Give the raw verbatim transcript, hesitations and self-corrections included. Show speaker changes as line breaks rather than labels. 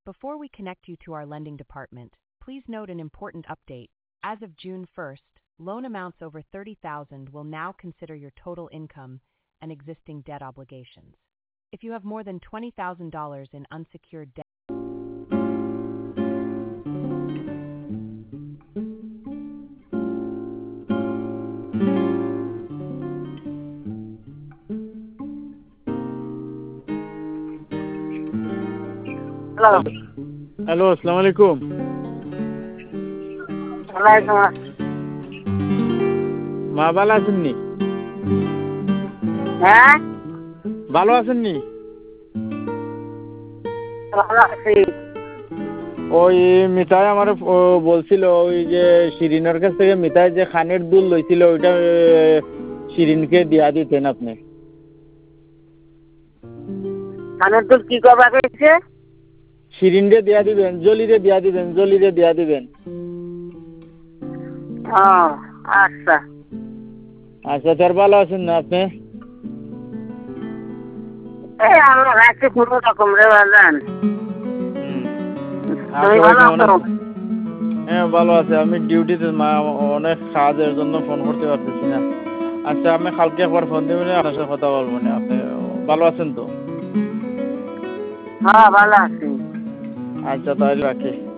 Before we connect you to our lending department, please note an important update. As of June first, loan amounts over thirty thousand will now consider your total income and existing debt obligations. If you have more than twenty thousand dollars in unsecured debt,
hello
hello, আসসালামু আলাইকুম।
ওয়ালাইকুম আসসালাম।
মা ভালো আছেননি?
হ্যাঁ
ভালো আছেননি?
ভালো আছি।
ওই মিতাই আমার বলছিল ওই যে শিরিনের কাছ থেকে মিতাই যে খানের দুল লইছিল ওইটা শিরিনকে দিয়া দিতেন আপনি।
কানের দুল কি করবা কইছে?
শিরিনরে দিয়া দিবেন, জলিরে দিয়া দিবেন, জলিরে দিয়া দিবেন।
ও আচ্ছা
আচ্ছা, তার ভালো আছেন না আপনি?
এই আমরা রাখছি কোনো রকম রে বাজান। তুমি ভালো আছো?
হ্যাঁ ভালো আছে। আমি ডিউটিতে মা অনেক কাজের জন্য ফোন করতে পারতেছি না। আচ্ছা, আমি কালকে একবার ফোন দেবেন, আপনার সাথে কথা বলবো না। আপনি ভালো আছেন তো?
হ্যাঁ ভালো আছি।
আচ্ছা তাহলে রাখি।